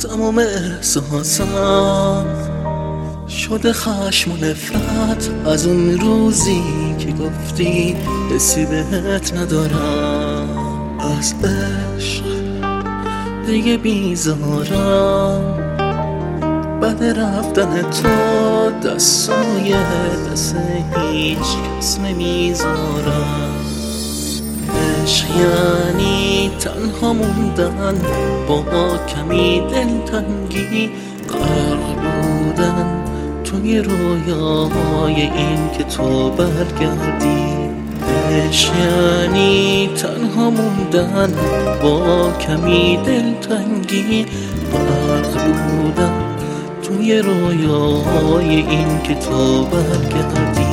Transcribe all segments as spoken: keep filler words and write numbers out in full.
تمام احساسم شده خشم و نفرت از اون روزی که گفتی حسی بهت ندارم. از عشق دیگه بیزارم، بعد رفتن تو دستای دست هیچ کس نمیذارم. عشق یعنی تنها موندن با کمی دلتنگی، غرق بودن توی رویاهای این که تو برگردی. عشق یعنی تنها موندن با کمی دلتنگی، غرق بودن توی رویاهای این که تو برگردی.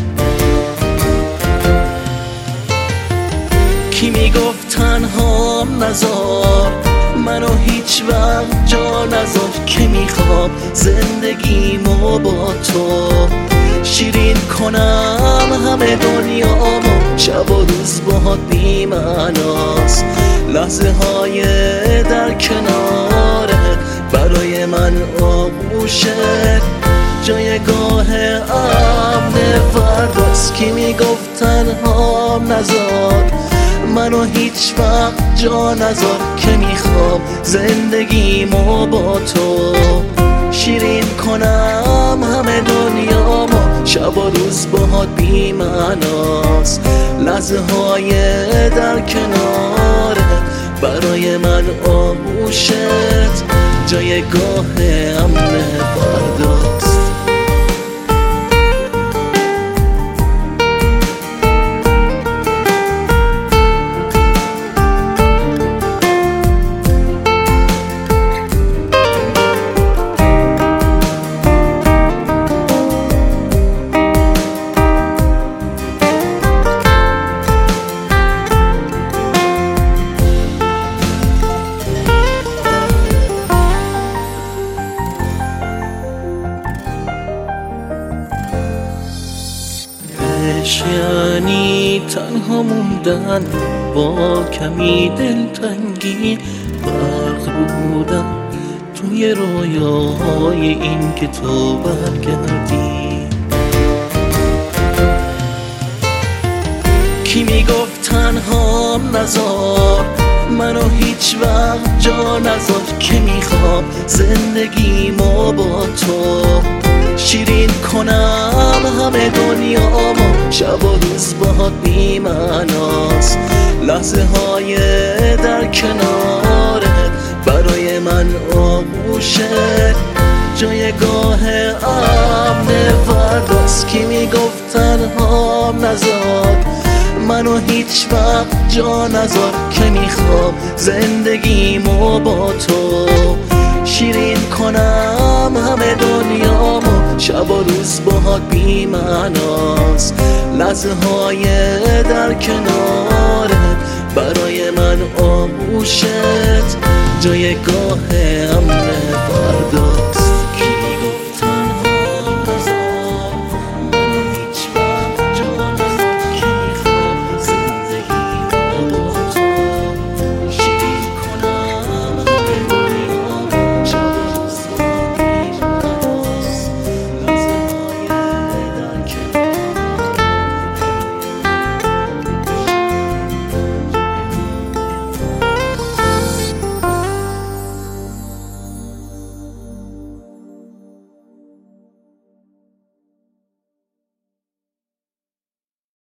کی میگفت تنهام نذار، منو هیچ وقت جا نذار، که میخوام زندگیمو با تو شیرین کنم همه دنیامو. شب و روز باهات بی معناست، لحظه های در کنارت برای من آغوشت جایگاه امن فرداست. کی میگفت تنهام نذار، منو هیچ وقت جا نذار، که میخوام زندگیمو با تو شیرین کنم همه دنیامو. شب و روز باهات بی معناست، لحظه های در کنارت برای من آغوشت جایگاه امن فرداست. عشق یعنی تنها موندن با کمی دلتنگی، غرق بودن توی رویاهای این که تو برگردی. کی میگفت تنهام نذار، منو هیچ وقت جا نذار، که میخوام زندگیمو با تو شیرین کنم همه دنیامو. شب و روز باهات بی معناست، لحظه های در کنارت برای من آغوشت جایگاه امن فرداست. کی میگفت تنهام نذار، منو هیچ وقت جا نذار، که میخوام زندگیمو با تو شیرین کنم همه دنیامو. شب و روز باهات بی معناست، لحظه های در کنارت برای من آغوشت جایگاه امن